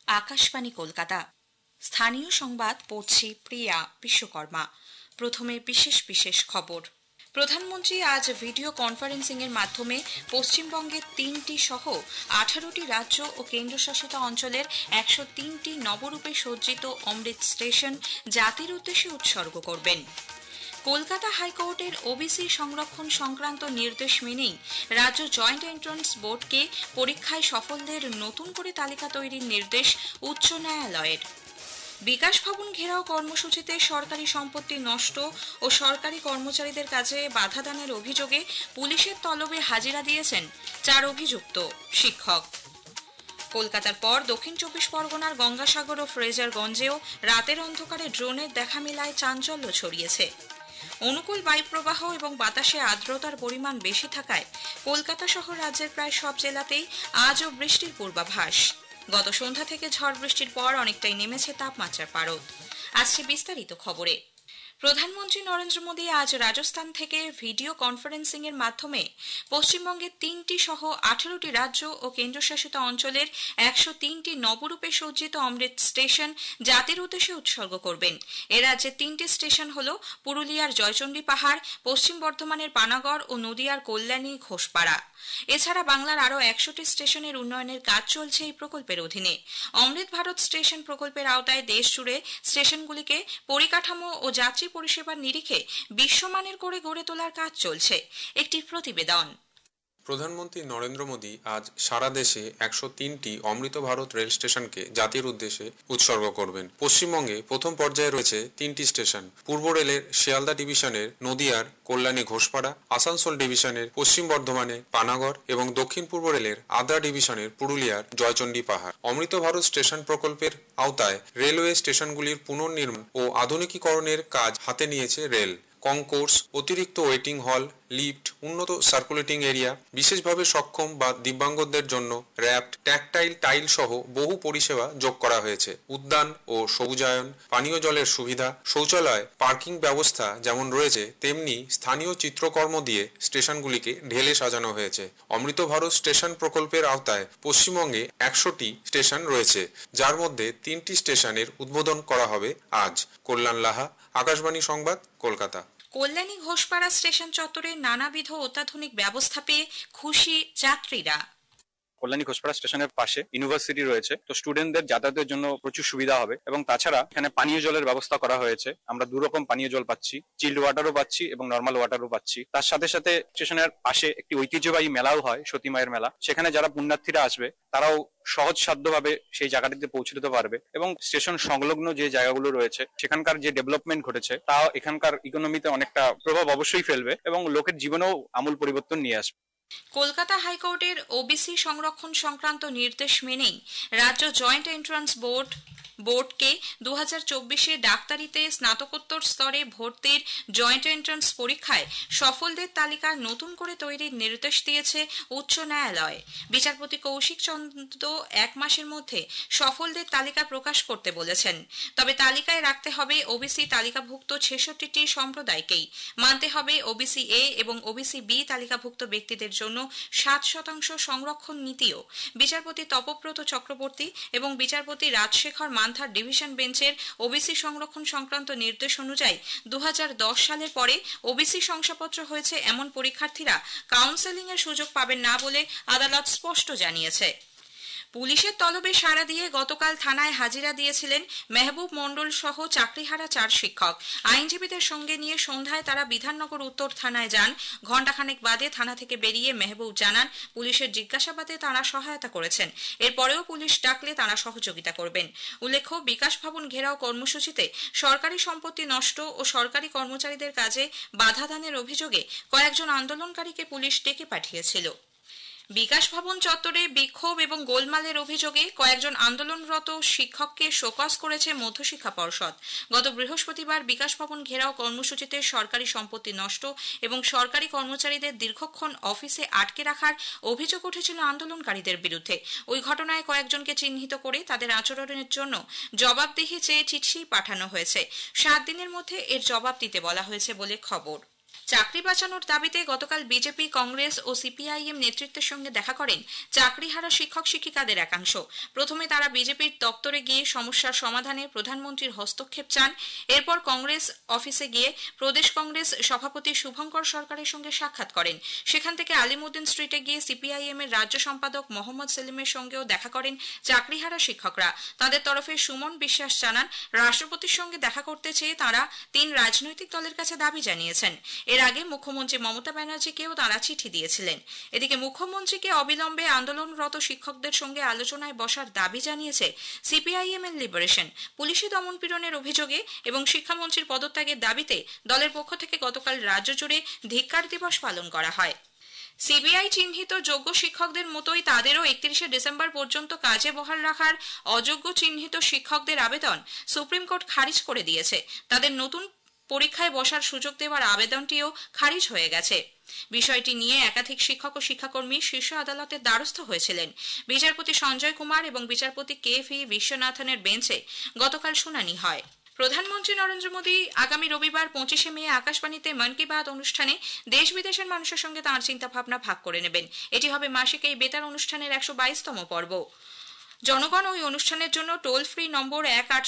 আকাশবাণী কলকাতা। স্থানীয় সংবাদ পড়ছি প্রিয়া বিশ্বকর্মা। প্রথমে বিশেষ খবর। প্রধানমন্ত্রী আজ ভিডিও কনফারেন্সিং এর মাধ্যমে পশ্চিমবঙ্গের 3টি সহ 18টি রাজ্য ও কেন্দ্রশাসিত অঞ্চলের 103টি নবরূপে সজ্জিত অমৃত স্টেশন জাতির উদ্দেশ্যে উৎসর্গ করবেন। কলকাতা হাইকোর্টের ওবিসি সংরক্ষণ সংক্রান্ত নির্দেশ মেনেই রাজ্য জয়েন্ট এন্ট্রান্স বোর্ডকে পরীক্ষায় সফলদের নতুন করে তালিকা তৈরির নির্দেশ উচ্চ ন্যায়ালয়ের। বিকাশ ভবন ঘেরাও কর্মসূচিতে সরকারি সম্পত্তি নষ্ট ও সরকারি কর্মচারীদের কাজে বাধা দানের অভিযোগে পুলিশের তলবে হাজিরা দিয়েছেন 4 অভিযুক্ত শিক্ষক। কলকাতার পর দক্ষিণ 24 পরগনার গঙ্গাসাগর ও ফ্রেজারগঞ্জেও রাতের অন্ধকারে ড্রোনের দেখা মেলায় চাঞ্চল্য ছড়িয়েছে। অনুকূল বায়ুপ্রবাহ এবং বাতাসে আর্দ্রতার পরিমাণ বেশি থাকায় কলকাতা সহ রাজ্যের প্রায় সব জেলাতেই আজও বৃষ্টির পূর্বাভাস। গত সন্ধ্যা থেকে ঝড় বৃষ্টির পর অনেকটাই নেমেছে তাপমাত্রার পারদ। আসছে বিস্তারিত খবরে। প্রধানমন্ত্রী নরেন্দ্র মোদী আজ রাজস্থান থেকে ভিডিও কনফারেন্সিং এর মাধ্যমে পশ্চিমবঙ্গের 3টি সহ 18টি রাজ্য ও কেন্দ্রশাসিত অঞ্চলের 103টি নবরূপে সজ্জিত অমৃত স্টেশন জাতির উদ্দেশ্যে উৎসর্গ করবেন। এ রাজ্যে 3টি স্টেশন হল পুরুলিয়ার জয়চণ্ডী পাহাড়, পশ্চিম বর্ধমানের পানাগড় ও নদিয়ার কল্যাণী ঘোষপাড়া। এছাড়া বাংলার আরও 100টি স্টেশনের উন্নয়নের কাজ চলছে এই প্রকল্পের অধীনে। অমৃত ভারত স্টেশন প্রকল্পের আওতায় দেশ জুড়ে স্টেশনগুলিকে পরিকাঠামো ও যাত্রী পরিষেবার নিরিখে বিশ্বমানের করে গড়ে তোলার কাজ চলছে। একটি প্রতিবেদন। প্রধানমন্ত্রী নরেন্দ্র মোদী আজ সারা দেশে 103টি অমৃত ভারত রেল স্টেশনকে জাতির উদ্দেশ্যে উৎসর্গ করবেন। পশ্চিমবঙ্গে প্রথম পর্যায়ে রয়েছে 3টি স্টেশন। পূর্ব রেলের শিয়ালদা ডিভিশনের নদিয়ার কল্যাণী ঘোষপাড়া, আসানসোল ডিভিশনের পশ্চিম বর্ধমানে পানাগড় এবং দক্ষিণ পূর্ব রেলের আদ্রা ডিভিশনের পুরুলিয়ার জয়চণ্ডী পাহাড়। অমৃত ভারত স্টেশন প্রকল্পের আওতায় রেলওয়ে স্টেশনগুলির পুনর্নির্মাণ ও আধুনিকীকরণের কাজ হাতে নিয়েছে রেল। কনকোর্স, অতিরিক্ত ওয়েটিং হল, লিফট, উন্নত সার্কুলেটিং এরিয়া, বিশেষভাবে সক্ষম বা দিব্যাঙ্গদের জন্য র্যাপড, ট্যাকটাইল টাইল সহ বহু পরিষেবা যোগ করা হয়েছে। উদ্যান ও সবুজায়ন, পানীয় জলের সুবিধা, শৌচালয়, পার্কিং ব্যবস্থা যেমন রয়েছে তেমনি স্থানীয় চিত্রকর্ম দিয়ে স্টেশনগুলিকে ঢেলে সাজানো হয়েছে। অমৃত ভারত স্টেশন প্রকল্পের আওতায় পশ্চিমবঙ্গে 100টি স্টেশন রয়েছে, যার মধ্যে 3টি স্টেশনের উদ্বোধন করা হবে আজ। কল্যাণ লাহা, আকাশবাণী সংবাদ, কলকাতা। কল্যাণী ঘোষপাড়া স্টেশন চত্বরে নানাবিধ অত্যাধুনিক ব্যবস্থা পেয়ে খুশি যাত্রীরা। কল্যাণী ঘোষপাড়া স্টেশনের পাশে ইউনিভার্সিটি রয়েছে, তো স্টুডেন্টদের যাতায়াতের জন্য প্রচুর সুবিধা হবে। এবং তাছাড়া এখানে পানীয় জলের ব্যবস্থা করা হয়েছে। আমরা 2 রকম পানীয় জল পাচ্ছি, চিল্ড ওয়াটারও পাচ্ছি এবং নর্মাল ওয়াটারও পাচ্ছি। তার সাথে সাথে স্টেশনের পাশে একটি ঐতিহ্যবাহী মেলাও হয়, সতী মায়ের মেলা। সেখানে যারা পুণ্যার্থীরা আসবে তারাও সহজসাধ্যভাবে সেই জায়গাটিতে পৌঁছে দিতে পারবে। এবং স্টেশন সংলগ্ন যে জায়গাগুলো রয়েছে সেখানকার যে ডেভেলপমেন্ট ঘটেছে তা এখানকার ইকোনমিতে অনেকটা প্রভাব অবশ্যই ফেলবে এবং লোকের জীবনেও আমূল পরিবর্তন নিয়ে আসবে। কলকাতা হাইকোর্টের ওবিসি সংরক্ষণ সংক্রান্ত নির্দেশ মেনেই রাজ্য জয়েন্ট এন্ট্রান্স বোর্ডকে 2024-এ ডাক্তারিতে স্নাতকোত্তর স্তরে ভর্তির জয়েন্ট এন্ট্রান্স পরীক্ষায় সফলদের তালিকা নতুন করে তৈরির নির্দেশ দিয়েছে উচ্চ ন্যায়ালয়। বিচারপতি কৌশিক চন্দ্র 1 মাসের মধ্যে সফলদের তালিকা প্রকাশ করতে বলেছেন। তবে তালিকায় রাখতে হবে ওবিসি তালিকাভুক্ত 66টি সম্প্রদায়কেই। মানতে হবে ওবিসি এ এবং ওবিসি বি তালিকাভুক্ত ব্যক্তিদের জন্য 7% সংরক্ষণ নীতিও। বিচারপতি তপব্রত চক্রবর্তী এবং বিচারপতি রাজশেখর মান্থার ডিভিশন বেঞ্চের ওবিসি সংরক্ষণ সংক্রান্ত নির্দেশ অনুযায়ী 2010 সালের পরে ওবিসি শংসাপত্র হয়েছে এমন পরীক্ষার্থীরা কাউন্সেলিং এর সুযোগ পাবেন না বলে আদালত স্পষ্ট জানিয়েছে। পুলিশের তলবে সাড়া দিয়ে গতকাল থানায় হাজিরা দিয়েছিলেন মেহবুব মণ্ডল সহ চাকরিহারা 4 শিক্ষক। আইনজীবীদের সঙ্গে নিয়ে সন্ধ্যায় তারা বিধাননগর উত্তর থানায় যান। ঘণ্টাখানেক বাদে থানা থেকে বেরিয়ে মেহবুব জানান পুলিশের জিজ্ঞাসাবাদে তাঁরা সহায়তা করেছেন। এরপরেও পুলিশ ডাকলে তাঁরা সহযোগিতা করবেন। উল্লেখ্য, বিকাশ ভবন ঘেরাও কর্মসূচিতে সরকারি সম্পত্তি নষ্ট ও সরকারি কর্মচারীদের কাজে বাধা দানের অভিযোগে কয়েকজন আন্দোলনকারীকে পুলিশ ডেকে পাঠিয়েছিল। বিকাশ ভবন চত্বরে বিক্ষোভ এবং গোলমালের অভিযোগে কয়েকজন আন্দোলনরত শিক্ষককে শোকজ করেছে মধ্যশিক্ষা পর্ষদ। গত বৃহস্পতিবার বিকাশ ভবন ঘেরাও কর্মসূচিতে সরকারি সম্পত্তি নষ্ট এবং সরকারি কর্মচারীদের দীর্ঘক্ষণ অফিসে আটকে রাখার অভিযোগ উঠেছিল আন্দোলনকারীদের বিরুদ্ধে। ওই ঘটনায় কয়েকজনকে চিহ্নিত করে তাদের আচরণের জন্য জবাবদিহি চেয়ে চিঠি পাঠানো হয়েছে। 7 দিনের মধ্যে এর জবাব দিতে বলা হয়েছে বলে খবর। চাকরি বাঁচানোর দাবিতে গতকাল বিজেপি, কংগ্রেস ও সিপিআইএম নেতৃত্বের সঙ্গে দেখা করেন চাকরিহারা শিক্ষক শিক্ষিকাদের একাংশ। প্রথমে তারা বিজেপির দপ্তরে গিয়ে সমস্যার সমাধানে প্রধানমন্ত্রীর হস্তক্ষেপ চান। এরপর কংগ্রেস অফিসে গিয়ে প্রদেশ কংগ্রেস সভাপতি শুভঙ্কর সরকারের সঙ্গে সাক্ষাৎ করেন। সেখান থেকে আলিমুদ্দিন স্ট্রিটে গিয়ে সিপিআইএম এর রাজ্য সম্পাদক মোহাম্মদ সেলিমের সঙ্গেও দেখা করেন চাকরিহারা শিক্ষকরা। তাদের তরফে সুমন বিশ্বাস জানান, রাষ্ট্রপতির সঙ্গে দেখা করতে চেয়ে তারা 3 রাজনৈতিক দলের কাছে দাবি জানিয়েছেন। এর আগে মুখ্যমন্ত্রী মমতা ব্যানার্জিকেও তারা চিঠি দিয়েছিলেন। এদিকে মুখ্যমন্ত্রীকে অবিলম্বে আন্দোলনরত শিক্ষকদের সঙ্গে আলোচনায় বসার দাবি জানিয়েছে সিপিআইএম এর লিবারেশন। পুলিশি দমন পীড়নের অভিযোগে এবং শিক্ষামন্ত্রীর পদত্যাগের দাবিতে দলের পক্ষ থেকে গতকাল রাজ্য জুড়ে ধিক্কার দিবস পালন করা হয়। সিবিআই চিহ্নিত যোগ্য শিক্ষকদের মতোই তাদেরও 31শে ডিসেম্বর পর্যন্ত কাজে বহাল রাখার অযোগ্য চিহ্নিত শিক্ষকদের আবেদন সুপ্রিম কোর্ট খারিজ করে দিয়েছে। তাদের নতুন পরীক্ষায় বসার সুযোগ দেওয়ার আবেদনটিও খারিজ হয়ে গেছে। বিষয়টি নিয়ে একাধিক শিক্ষক ও শিক্ষাকর্মী শীর্ষ আদালতের দ্বারস্থ হয়েছিলেন। বিচারপতি সঞ্জয় কুমার এবং বিচারপতি কে.ভি. বিশ্বনাথনের বেঞ্চে গতকাল শুনানি হয়। প্রধানমন্ত্রী নরেন্দ্র মোদী আগামী রবিবার 25শে মে আকাশবাণীতে মন কি বাত অনুষ্ঠানে দেশ বিদেশের মানুষের সঙ্গে তাঁর চিন্তাভাবনা ভাগ করে নেবেন। এটি হবে মাসিক এই বেতার অনুষ্ঠানের 122তম পর্ব। জনগণ ওই অনুষ্ঠানের জন্য টোল ফ্রি নম্বর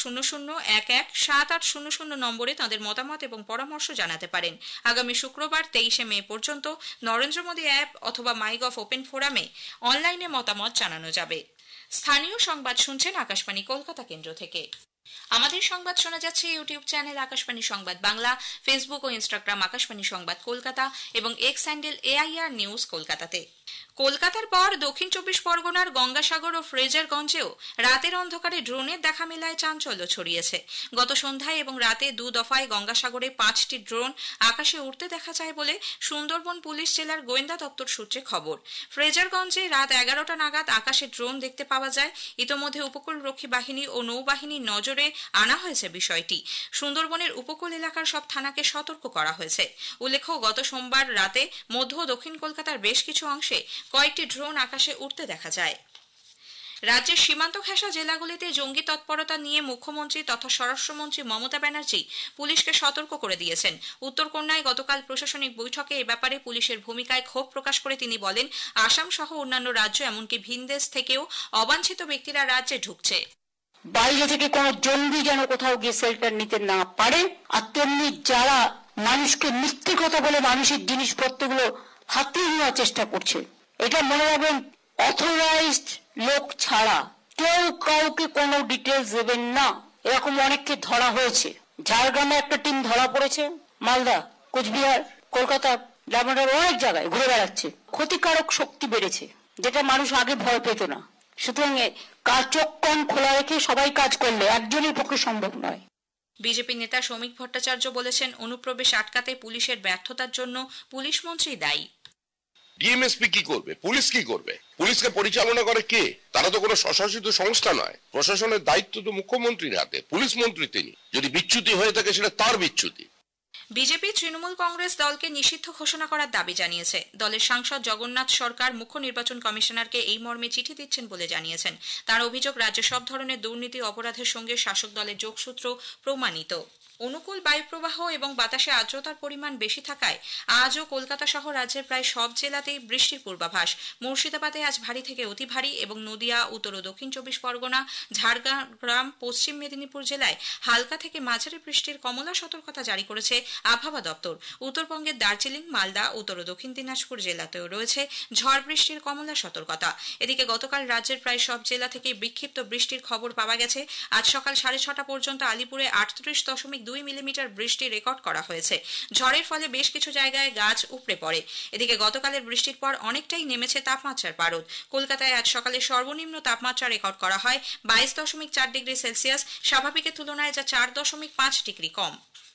1800117800 নম্বরে তাদের মতামত এবং পরামর্শ জানাতে পারেন। আগামী শুক্রবার 23শে মে পর্যন্ত নরেন্দ্র মোদী অ্যাপ অথবা মাইগভ ওপেন ফোরামে অনলাইনে মতামত জানানো যাবে। স্থানীয় সংবাদ শুনছেন আকাশবাণী কলকাতা কেন্দ্র থেকে। আমাদের সংবাদ শোনা যাচ্ছে ইউটিউব চ্যানেল আকাশবাণী সংবাদ বাংলা, ফেসবুক ও ইনস্টাগ্রাম আকাশবাণী সংবাদ কলকাতা এবং এক্স হ্যান্ডেল AIR নিউজ কলকাতাতে। কলকাতার পর দক্ষিণ 24 পরগনার গঙ্গাসাগর ও ফ্রেজারগঞ্জেও রাতের অন্ধকারে ড্রোনের দেখা মেলায় চাঞ্চল্য ছড়িয়েছে। গত সন্ধ্যায় এবং রাতে 2 দফায় গঙ্গাসাগরে 5টি ড্রোন আকাশে উঠতে দেখা যায় বলে সুন্দরবন পুলিশ জেলার গোয়েন্দা দপ্তর সূত্রে খবর। ফ্রেজারগঞ্জে রাত 11টা নাগাদ আকাশে ড্রোন দেখতে পাওয়া যায়। ইতোমধ্যে উপকূলরক্ষী বাহিনী ও নৌবাহিনীর নজরে আনা হয়েছে বিষয়টি। সুন্দরবনের উপকূল এলাকার সব থানাকে সতর্ক করা হয়েছে। উল্লেখ্য, গত সোমবার রাতে মধ্য ও দক্ষিণ কলকাতার বেশ কিছু অংশে কয়েকটি ড্রোন আকাশে উঠতে দেখা যায়। রাজ্যের সীমান্ত ঘেঁষা জেলাগুলিতে জঙ্গি তৎপরতা নিয়ে মুখ্যমন্ত্রী তথা স্বরাষ্ট্রমন্ত্রী মমতা ব্যানার্জি পুলিশকে সতর্ক করে দিয়েছেন। উত্তরকন্যায় গতকাল প্রশাসনিক বৈঠকে এ ব্যাপারে পুলিশের ভূমিকায় ক্ষোভ প্রকাশ করে তিনি বলেন, আসাম সহ অন্যান্য রাজ্য এমনকি ভিনদেশ থেকেও অবাঞ্ছিত ব্যক্তিরা রাজ্যে ঢুকছে। বাইরে থেকে কোনো জঙ্গি যেন কোথাও গিয়ে শেল্টার নিতে না পারে, আর তেমনি যারা মানুষকে মিথ্যে কথা বলে মানুষের জিনিসপত্রগুলো হাতিয়ে নেওয়ার চেষ্টা করছে, এটা মনে রাখবেন, অথরাইজড লোক ছাড়া কেউ কাউকে কোনো ডিটেলস দেবেন না। এরকম অনেককে ধরা হয়েছে। ঝাড়গ্রামে একটা টিম ধরা পড়েছে, মালদা, কোচবিহার, কলকাতা, ডায়মন্ডের অনেক জায়গায় ঘুরে বেড়াচ্ছে। ক্ষতিকারক শক্তি বেড়েছে, যেটা মানুষ আগে ভয় পেত না। সুতরাং কাজ চোখ কান খোলা রেখে সবাই কাজ করলে একজনের পক্ষে সম্ভব নয়। বিজেপি নেতা শ্রমিক ভট্টাচার্য বলেছেন, অনুপ্রবেশ আটকাতে পুলিশের ব্যর্থতার জন্য পুলিশ মন্ত্রী দায়ী। ডিএমএসপি কি করবে? পুলিশ কি করবে? পুলিশকে পরিচালনা করে কে? তারা তো কোনো স্বশাসিত সংস্থা নয়। প্রশাসনের দায়িত্ব তো মুখ্যমন্ত্রীর হাতে, পুলিশ মন্ত্রী তিনি। যদি বিচ্যুতি হয়ে থাকে সেটা তার বিচ্যুতি। বিজেপি তৃণমূল কংগ্রেস দলকে নিষিদ্ধ ঘোষণা করার দাবি জানিয়েছে। দলের সাংসদ জগন্নাথ সরকার মুখ্য নির্বাচন কমিশনারকে এই মর্মে চিঠি দিচ্ছেন বলে জানিয়েছেন। তার অভিযোগ, রাজ্যে সব ধরনের দুর্নীতি অপরাধের সঙ্গে শাসক দলের যোগসূত্র প্রমাণিত। অনুকূল বায়ুপ্রবাহ এবং বাতাসে আর্দ্রতার পরিমাণ বেশি থাকায় আজও কলকাতা সহ রাজ্যের প্রায় সব জেলাতেই বৃষ্টির পূর্বাভাস। মুর্শিদাবাদে আজ ভারী থেকে অতি ভারী এবং নদিয়া, উত্তর ও দক্ষিণ 24 পরগনা, ঝাড়গ্রাম, পশ্চিম মেদিনীপুর জেলায় হালকা থেকে মাঝারি বৃষ্টির কমলা সতর্কতা জারি করেছে আবহাওয়া দপ্তর। উত্তরবঙ্গের দার্জিলিং, মালদা, উত্তর ও দক্ষিণ দিনাজপুর জেলাতেও রয়েছে ঝড় বৃষ্টির কমলা সতর্কতা। এদিকে গতকাল রাজ্যের প্রায় সব জেলা থেকে বিক্ষিপ্ত বৃষ্টির খবর পাওয়া গেছে। আজ সকাল 6:30 পর্যন্ত আলিপুরে 38.2 মিলিমিটার বৃষ্টি রেকর্ড করা হয়েছে। ঝড়ের ফলে বেশ কিছু জায়গায় গাছ উপড়ে পড়ে। এদিকে গতকালের বৃষ্টির পর অনেকটাই নেমেছে তাপমাত্রার পারদ। কলকাতায় আজ সকালে সর্বনিম্ন তাপমাত্রা রেকর্ড করা হয় 22.4 ডিগ্রি সেলসিয়াস, স্বাভাবিকের তুলনায় যা 4.5 ডিগ্রি কম।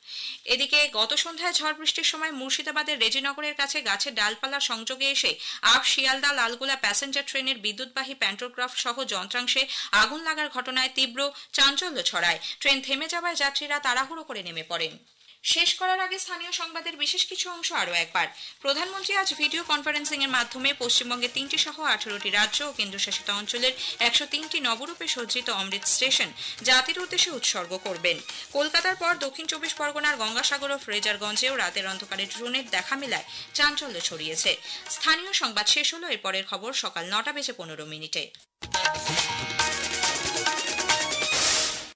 এদিকে গত সন্ধ্যায় ঝড় বৃষ্টির সময় মুর্শিদাবাদের রেজিনগরের কাছে গাছের ডালপালা সংযোগে এসে আপ শিয়ালদা লালগোলা প্যাসেঞ্জার ট্রেনের বিদ্যুৎবাহী প্যান্টোগ্রাফ সহ যন্ত্রাংশে আগুন লাগার ঘটনায় তীব্র চাঞ্চল্য ছড়ায়। ট্রেন থেমে যাওয়ায় যাত্রীরা তাড়াহুড়ো করে নেমে পড়েন। শেষ করার আগে স্থানীয় সংবাদের বিশেষ কিছু অংশ আরও একবার। প্রধানমন্ত্রী আজ ভিডিও কনফারেন্সিং এর মাধ্যমে পশ্চিমবঙ্গের 3টি সহ 18টি রাজ্য ও কেন্দ্রশাসিত অঞ্চলের 103টি নবরূপে সজ্জিত অমৃত স্টেশন জাতির উদ্দেশ্যে উৎসর্গ করবেন। কলকাতার পর দক্ষিণ 24 পরগনার গঙ্গাসাগর ও ফ্রেজারগঞ্জেও রাতের অন্ধকারে ড্রোনের দেখা মেলায় চাঞ্চল্য ছড়িয়েছে। স্থানীয় সংবাদ শেষ হলো, এরপরের খবর সকাল 9:15 মিনিটে।